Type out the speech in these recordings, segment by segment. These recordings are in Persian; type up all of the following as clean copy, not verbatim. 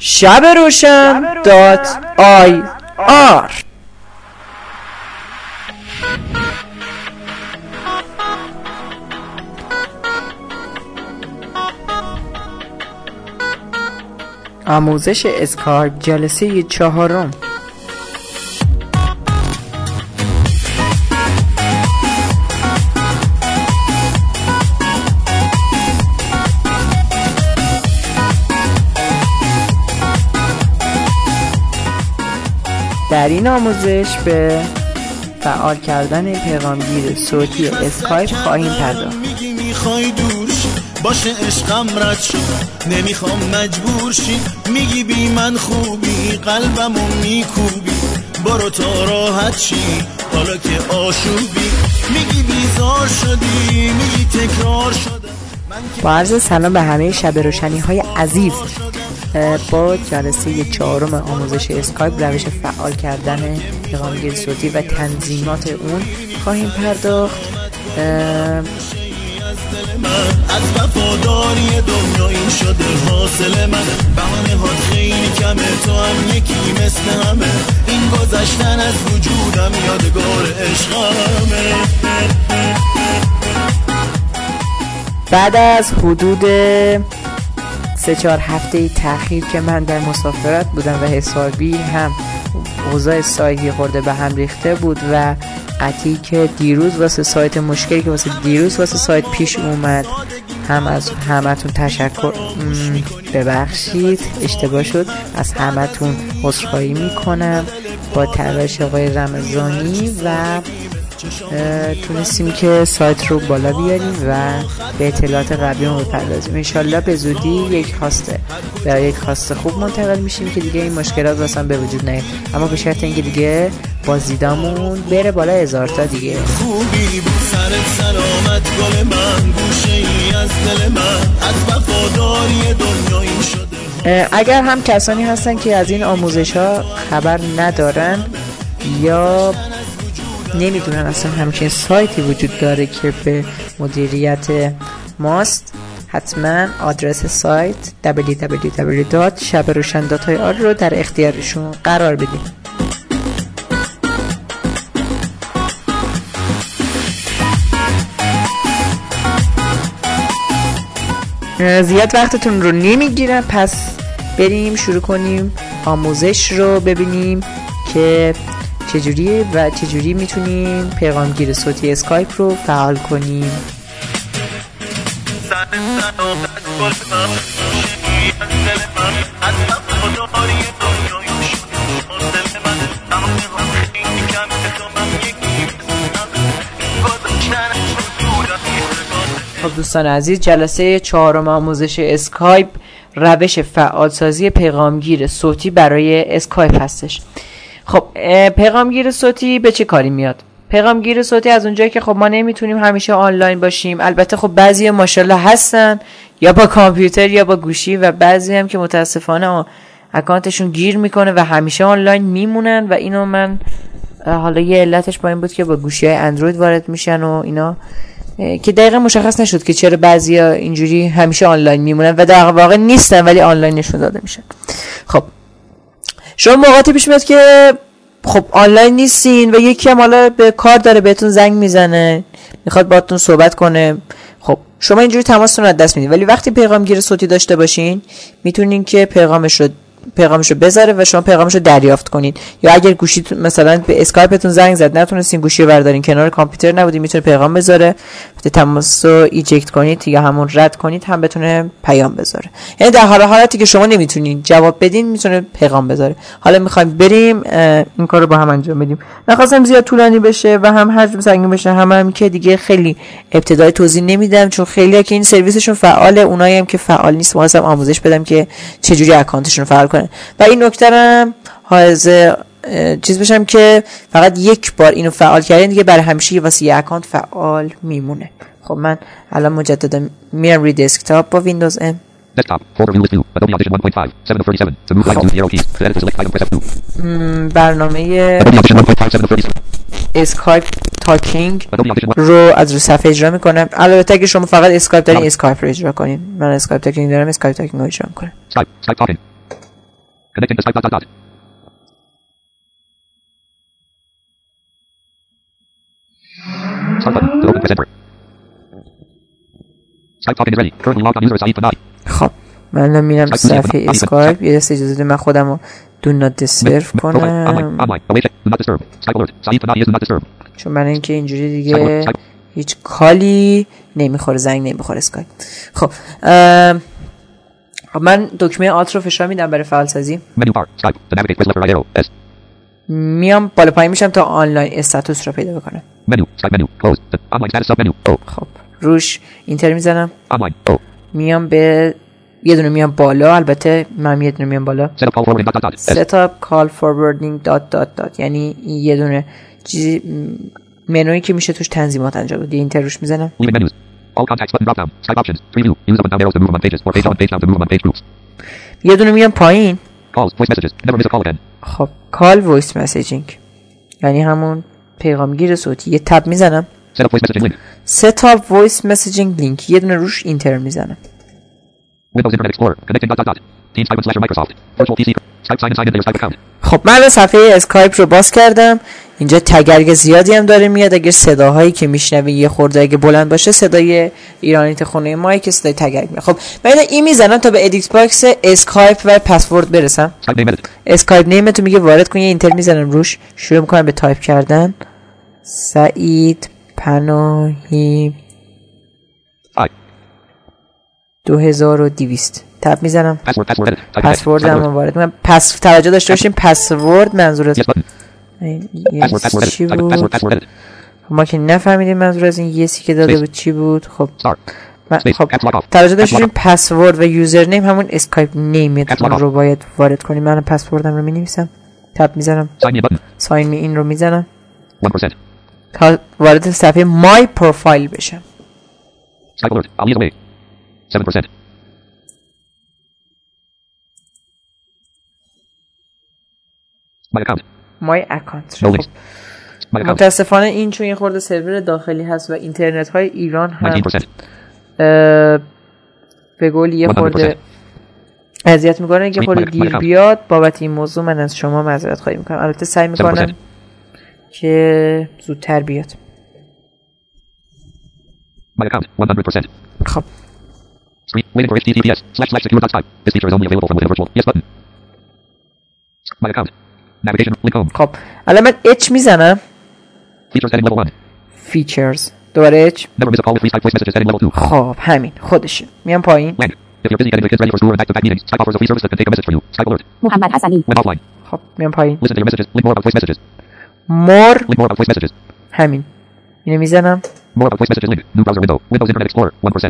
shaberooshan.ir. آموزش اسکایپ جلسه 4. در این آموزش به فعال کردن پیغامگیر صوتی اسکایپ خواهیم پرداخت. میخوای دور شی باشه عشقم رد شد نمیخوام مجبور شی میگی بی من خوبی قلبمو میکوبی برو تا راحت شی حالا که آشوبی میگی بیزار شدی میگی تکرار شده. با عرض سلام به همه شب روشنی های عزیز، با جلسه 4 آموزش اسکایپ روش فعال کردن پیغامگیر صوتی و تنظیمات اون خواهیم پرداخت. از وفاداری دنیا این شده حاصل من بهانه هات خیلی کمه تو هم یکی مثل همه این گذشتن از وجودم یادگار عشقمه. بعد از حدود 3-4 هفته تأخیر که من در مسافرت بودم و حسابی هم اوضاع سایتی خورده به هم ریخته بود و قطعی که دیروز واسه سایت مشکلی که واسه دیروز واسه سایت پیش اومد، هم از همتون تشکر ببخشید اشتباه شد، از همتون عذرخواهی میکنم. با تلاش آقای رمضانی و تونستیم که سایت رو بالا بیاریم و به اطلاعات قبلیمون بپردازیم. انشالله به زودی یک خواسته خوب منتقل میشیم که دیگه این مشکلات واسه به وجود نیاد، اما به شرط اینکه دیگه بازدیدامون بره بالا 1000 تا دیگه. خوبی بود سرت سلامت گل من گوشه ای از دل من از وفاداری دنیا این شده. اگر هم کسانی هستن که از این آموزش ها خبر ندارن یا نمیدونن اصلا همچین سایتی وجود داره که به مدیریت ماست، حتما آدرس سایت www.shaberooshan.ir رو در اختیارشون قرار بدیم. زیاد وقتتون رو نمیگیرم، پس بریم شروع کنیم آموزش رو ببینیم که چجوری میتونیم پیغامگیر صوتی اسکایپ رو فعال کنیم. خب دوستان عزیز، جلسه 4 آموزش اسکایپ روش فعالسازی پیغامگیر صوتی برای اسکایپ هستش. خب پیغامگیر صوتی به چه کاری میاد؟ پیغامگیر صوتی از اونجایی که خب ما نمیتونیم همیشه آنلاین باشیم، البته خب بعضی ماشاءالله هستن یا با کامپیوتر یا با گوشی و بعضی هم که متاسفانه اکانتشون گیر میکنه و همیشه آنلاین میمونن و اینو من حالا یه علتش با این بود که با گوشی های اندروید وارد میشن و اینا که دقیقا مشخص نشد که چرا بعضیا اینجوری همیشه آنلاین میمونن و در واقع نیستن ولی آنلاین نشون داده میشن. خب شما موقعی پیش میاد که خب آنلاین نیستین و یکی هم حالا به کار داره بهتون زنگ میزنه میخواد باهاتون صحبت کنه، خب شما اینجوری تماستون رو از دست میدین. ولی وقتی پیغامگیر صوتی داشته باشین میتونین که پیغامش رو بذاره و شما پیغامش رو دریافت کنید. یا اگر گوشی مثلا به اسکایپتون زنگ زد نتونستین گوشی رو بردارین، کنار کامپیوتر نبودین، میتونه پیغام بذاره، وقتی تماس رو ایجکت کنید یا همون رد کنید هم بتونه پیام بذاره. یعنی در حالتی که شما نمیتونین جواب بدین میتونه پیغام بذاره. حالا میخوایم بریم این کارو با هم انجام بدیم. نخواستم زیاد طولانی بشه و هم حجم سنگین بشه، هم که دیگه خیلی ابتدای توضیح نمیدم چون خیلی‌ها که این سرویسشون فعاله، اونایی هم که فعال نیست واسه آموزش بدم که چجوری اکانتشون فعال کنن. و این نکته هم حائز چیز بشم که فقط یک بار اینو فعال کردین دیگه برای همیشه واسه یه اکانت فعال میمونه. خب من الان مجددا میرم روی دسکتاپ با ویندوز ام. Desktop, folder view list view, Adobe Audition 1.5, 7 of 37. To move items, the arrow keys. To edit, select item, press F2. برنامه Adobe Audition 1.5, 7 of 37. اسکایپ تاکینگ Adobe Audition رو از روی صفحه اجرا میکنم. البته اگه شما فقط اسکایپ دارین اسکایپ رو اجرا کنین. من اسکایپ تاکینگ دارم، اسکایپ تاکینگ رو اجرا میکنم. Skype, Skype talking. Connecting to Skype dot dot dot. Start button to open press enter. Skype talking is ready. Currently logged on user Saeed Panay. خب من الان میرم صفحه اسکایپ. یه دست اجازه بده من خودم رو دو نات دیسترب کنم چون برای اینکه اینجوری دیگه هیچ کالی نمیخوره، زنگ نمیخوره اسکایپ. خب من دکمه آلت رو فشار میدم برای فعال سازی. میام بالا پایین میشم تا آنلاین استاتوس رو پیدا بکنم. خب روش اینتر میزنم. میام به یه دونه میام بالا، البته من یه دونه میام بالا setup call forwarding dot dot dot، یعنی یه دونه چیزی منویی که میشه توش تنظیمات انجام بده. اینتر روش میزنم. یه دونه میام پایین. خب call voice messaging یعنی همون پیغامگیر صوتی. یه تب میزنم setup voice messaging link، یه دونه روش اینتر میزنم. Windows Internet Explorer. Connecting dot dot dot. Teams/Microsoft. Virtual PC. Skype sign in into your Skype account. خب من صفحه اسکایپ رو باز کردم. اینجا تگرگ زیادی هم داره میاد. اگر صداهایی که میشنوی یه خورده اگه بلند باشه صدای ایرانیت خونه ما که صدای تگرگ میاد. خب من این میزنم تا به ادیت باکس اسکایپ و پسورد برسم. اسکایپ نیم تو میگه وارد کن، یه اینتر میزنم روش، شروع میکنم به تایپ کردن. سعید پناهی 2200 تب میزنم. پسورد هم وارد کنم. توجه داشته باشیم پسورد منظور از چی بود؟ ما که نفهمیدیم منظور از این یسی که داده بود چی بود. خب توجه داشته باشیم پسورد و یوزر نیم همون اسکایپ نیمیت رو باید وارد کنیم. من پسوردم رو می نویسم، تب میزنم، ساین می این رو میزنم تا وارد صفحه مای پروفایل بشم. 7%. My account. متاسفانه این چون یه خورده سرور داخلی هست و اینترنت های ایران هم به قول یه خورده اذیت میکنه که خورده دیر بیاد. بابت این موضوع من از شما معذرت خواهی میکنم. البته سعی میکنم که زودتر بیاد. خب Waiting for HTTPS/secure.skype. This feature is only available from within virtual. Yes button. My account. Navigation. Link home. خب الان من H میزنم. Features heading level 1. Features. دوباره H. Never miss a call with free Skype voice messages heading level 2. خب همین خودشه. میام پایین. Land. If you're busy getting the kids ready for school or back-to-back meetings, Skype offers a free service that can take a message for you. Skype alert. محمد حسنی. When offline. خب میام پایین. Listen to your messages. Link more about voice messages. More. Link more about voice messages. همین. اینو میزنم. More about voice messages link. New browser window. Windows Internet Explorer 1%.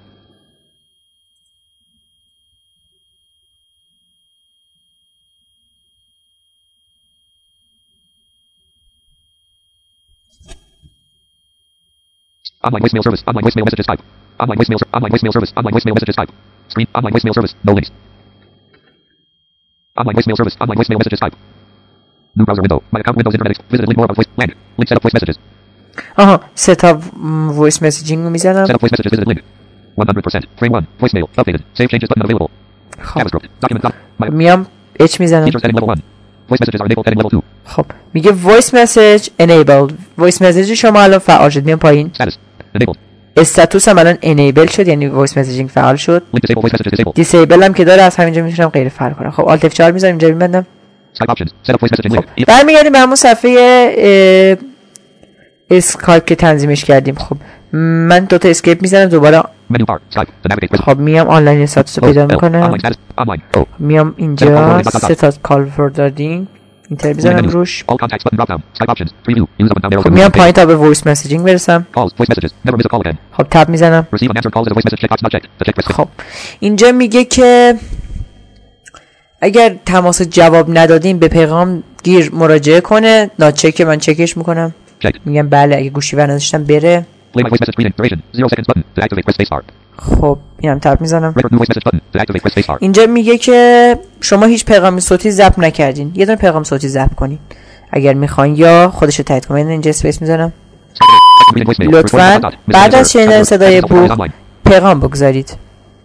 Online voicemail service. Online voicemail messages type. Online voicemail service. Online voicemail messages type. Screen. Online voicemail service. No links. Online voicemail service. Online voicemail messages type. New browser window. My account Windows Internet. Visit link more about voice. Land. Link set up voice messages. آها setup voice messaging رو میزنم. Set up voice messages. Visit link. 100%. Frame 1. Voicemail. Updated. Save changes button available. JavaScript. Document. میام H میزنم. Features heading level 1. Voice messages are enabled heading level 2. خب میگه voice message enabled. voice message شما الان فعال شد. میام پایین. Status. Enabled. استاتوس هم الان enable شد، یعنی voice messaging فعال شد. Link disable voice messages disable. disable هم که داره از همینجا میتونم غیر فعال کنم. خب alt F4 میذارم اینجا میبندم. Skype options. Set up voice messaging link. برمیگردیم به همون صفحه اسکایپ که تنظیمش کردیم. خب من دوتا اسکیپ میزنم دوباره. Menu bar. Skype. To navigate. خب میام آنلاین استاتوس رو پیدا میکنم. میام اینجا ستات کال فوردینگ اینتر میزنم روش. All contacts button drop down. Skype options. Preview. Use up and down arrows. خب میام پایین تا به voice messaging برسم. Calls. Voice messages. Never miss a call again. خب تب میزنم. Receive unanswered calls as a voice message checkbox not checked. To check press. خب اینجا میگه که اگر تماس جواب ندادیم به پیغام گیر مراجعه کنه. ناچک من چکش میکنم. میگم بله اگه گوشی ور نداشتم بره. Play my voice message screening. Duration. 0 seconds button. To activate press spacebar. خب اینم تب میزنم. Record new voice message button. To activate press spacebar. اینجا میگه که شما هیچ پیغام صوتی ضبط نکردین. یه دونه پیغام صوتی ضبط کنین اگر میخواین یا خودش رو تایید کنین. اینجا اسپیس میذارم. لطفاً بعد از شنیدن صدای بوق پیغام بگذارید.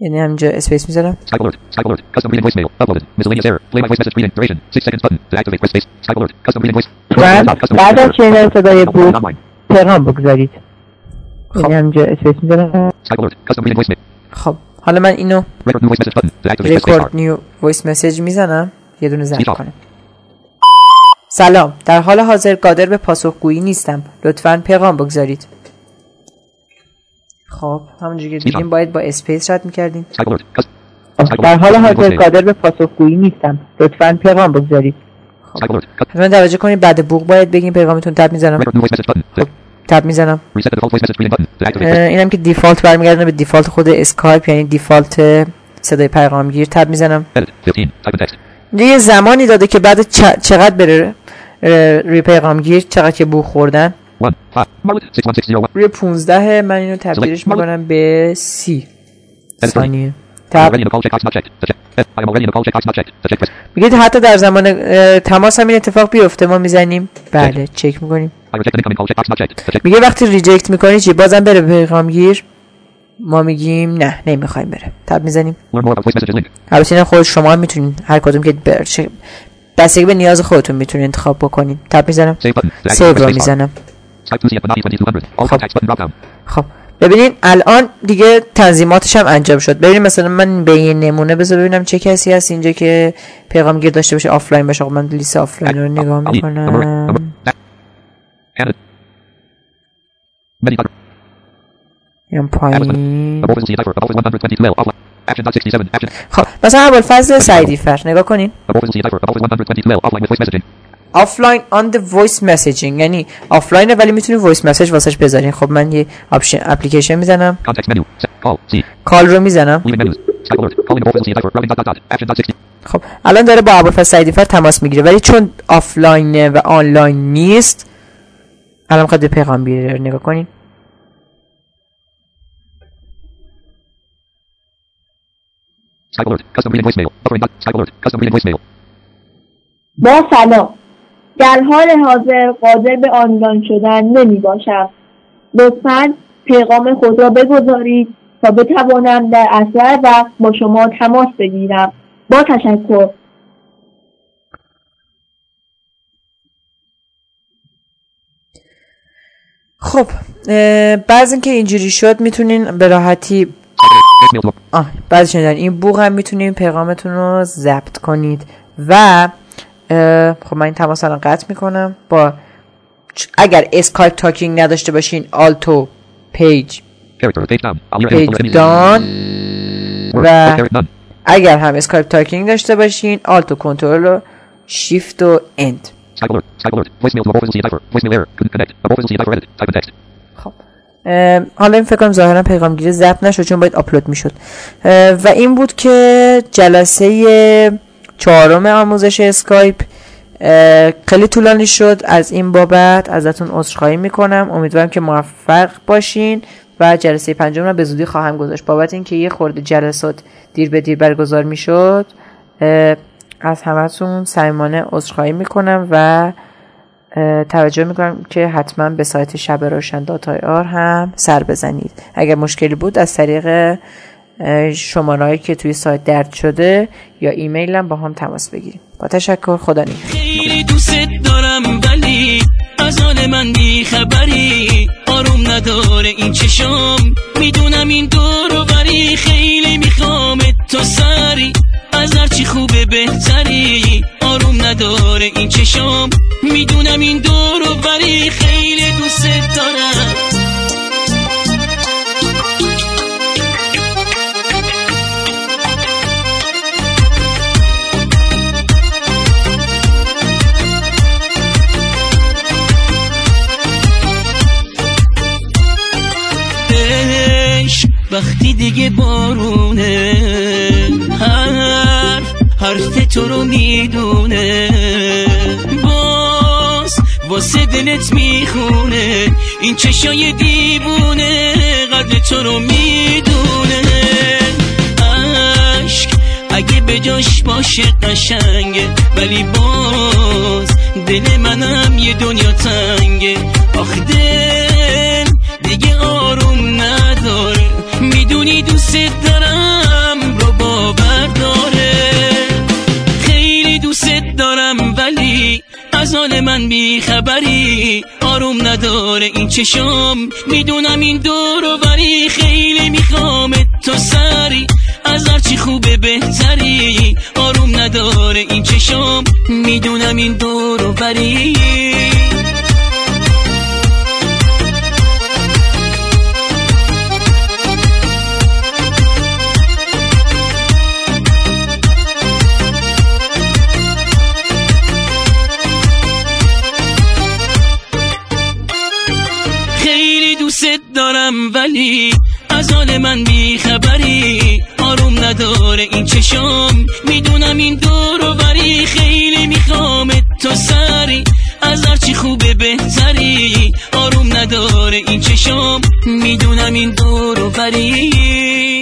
یعنی همینجا اسپیس میذارم. Skype alert. Skype alert. Custom reading voicemail. Uploaded. Miscellaneous error. Play my voice message reading. Duration 6 seconds button. To activate press space. Skype alert. Custom reading voice. بعد از شنیدن صدای بوق پیغام بگذارید. یعنی همینجا اسپیس میذارم. Skype alert. Custom reading voicemail. خب حالا من اینو Record new voice message button. To activate press space رکورد bar. نیو وایس مسیج میزنم، یه دونه ضبط Speech off. کنم. سلام، در حال حاضر قادر به پاسخگویی نیستم، لطفاً پیغام بگذارید. خب همونجوری که دیدیم باید با اسپیس رد میکردیم. Skype alert. Skype در حال alert. حاضر Voicemail. قادر به پاسخگویی نیستم، لطفاً پیغام بگذارید. Skype alert. حتما توجه کنید بعد بوق باید بگیم پیغامتون. تب میزنم. Record new voice message button. تب میزنم. Reset the default voice message reading button. To activate press. اینم که دیفالت برمیگردونه به دیفالت خود اسکایپ، یعنی دیفالت صدای پیغامگیر. تب میزنم. Edit. 15. Type in text. یه زمانی داده که بعد چقدر بره روی پیغامگیر، چقدر که بوق خوردن. 1. 5. Marlet. 61601. روی 15 من اینو تبدیلش میکنم به 30 ثانیه. I'm already in a call. Check box not checked. To check. I am already in a call. Check box not checked. To check press. میگید حتی در زمان تماس هم این اتفاق بیفته ما میزنیم بله چک میکنیم. I reject an incoming call. Check box not checked. To check. میگه وقتی ریجکت میکنی چی؟ بازم بره پیغامگیر؟ ما میگیم نه نمیخوایم بره. تب میزنیم. Learn more about voice messages link. البته این خود شما هم میتونین هر کدوم که بستگی به نیاز خودتون میتونین انتخاب بکنین. تب میزنم. Save button. To activate سیو press رو space bar. میزنم. Skype 2 Ciat 2200. All contacts button drop down. خب ببینین الان دیگه تنظیماتش هم انجام شد. ببینین مثلا من به یه نمونه بذار ببینم چه کسی هست اینجا که پیغامگیر داشته باشه آفلاین باشه. خب من لیست آفلاین رو نگاه میکنم. یم پایین. خب مثلا ابوالفضل سعیدی فر نگاه کنین. آفلاین آن د وایس مسیجینگ، یعنی آفلاینه ولی میتونی وایس مسیج واسش بذارین. خب من یه اپلیکیشن میزنم، کال رو میزنم. خب الان داره با ابوالفضل سعیدی فر تماس میگیره ولی چون آفلاینه و آنلاین نیست الان میخواد به پیغام بیاره. نگاه کنین. با سلام، در حال حاضر قادر به آنلاین شدن نمی باشم. لطفاً پیغام خود را بگذارید تا بتوانم در اسرع وقت با شما تماس بگیرم. با تشکر. خب بعضی اینکه اینجوری شد میتونین به راحتی بعد شنیدن این بوق هم میتونین پیغامتون رو ضبط کنید و خب من این تماس الان قطع میکنم. با اگر اسکایپ تاکینگ نداشته باشین آلتو پیج دان و اگر هم اسکایپ تاکینگ داشته باشین آلتو کنترل و شیفت و اند. خب حالا این فکر کنم ظاهرا پیغامگیری ضبط نشد چون باید آپلود میشد. و این بود که جلسه 4 آموزش اسکایپ خیلی طولانی شد. از این بابت ازتون عذرخواهی میکنم. امیدوارم که موفق باشین و جلسه 5 رو به زودی خواهم گذاشت. بابت اینکه یه خورده جلسات دیر به دیر برگزار میشد از همتون صمیمانه عذرخواهی میکنم و توجه میکنم که حتما به سایت شب روشن .ir هم سر بزنید. اگر مشکلی بود از طریق شماره‌ای که توی سایت درج شده یا ایمیل هم با هم تماس بگیریم. با تشکر. خدا نگهدار. خیلی دوست دارم ولی از حال من بی خبری، آروم نداره این چشم، میدونم این دور و بری، خیلی میخوام تو سری از هرچی خوبه بهتری، آروم نداره این چشم، میدونم این دور و بری، خیلی دوست دارم. وقتی دیگه بارونه حرف تو رو میدونه، باز واسه دلت میخونه، این چشای دیوونه قدر تو رو میدونه. عشق اگه به جاش باشه قشنگه، ولی باز دل منم یه دنیا تنگه. آخ دل دیگه آروم نداره، میدونی دوست دارم از حال من بی خبری، آروم نداره این چشم، میدونم این دور و بری، خیلی میخوامت تو سری، از هرچی خوبه بهتری، آروم نداره این چشم، میدونم این دور و بری. دوست دارم ولی از حال من بی خبری، آروم نداره این چشم، میدونم این دور و بری، خیلی میخوامت تو سری، از هرچی خوبه بهتری، آروم نداره این چشم، میدونم این دور و بری.